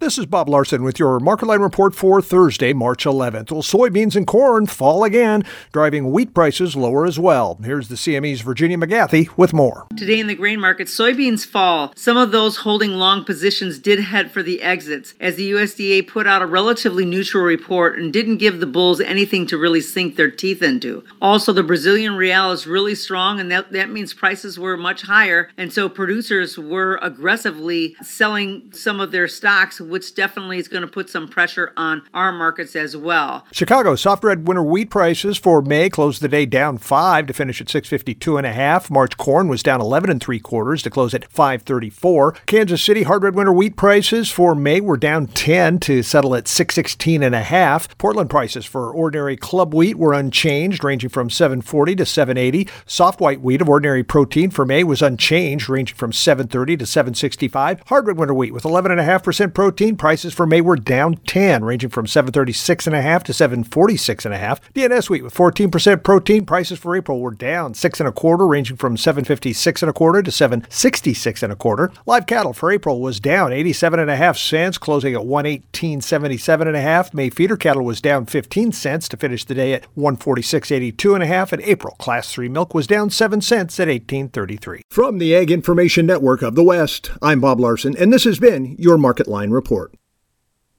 This is Bob Larson with your Market Line report for Thursday, March 11th. Well, soybeans and corn fall again, driving wheat prices lower as well. Here's the CME's Virginia McGathy with more. Today in the grain market, soybeans fall. Some of those holding long positions did head for the exits, as the USDA put out a relatively neutral report and didn't give the bulls anything to really sink their teeth into. Also, the Brazilian real is really strong, and that means prices were much higher, and so producers were aggressively selling some of their stocks, which definitely is going to put some pressure on our markets as well. Chicago soft red winter wheat prices for May closed the day down 5 to finish at 652.5. March corn was down 11 3/4 to close at 534. Kansas City hard red winter wheat prices for May were down 10 to settle at 616.5. Portland prices for ordinary club wheat were unchanged, ranging from 740 to 780. Soft white wheat of ordinary protein for May was unchanged, ranging from 730 to 765. Hard red winter wheat with 11.5% protein prices for May were down 10, ranging from 736.5 to 746.5. DNS wheat with 14% protein prices for April were down 6.25, ranging from 756.25 to 766.25. Live cattle for April was down 87.5 cents, closing at 118.77.5. May feeder cattle was down 15 cents to finish the day at 146.82.5. And April Class 3 milk was down 7 cents at 18.33. From the Ag Information Network of the West, I'm Bob Larson, and this has been your Market Line report.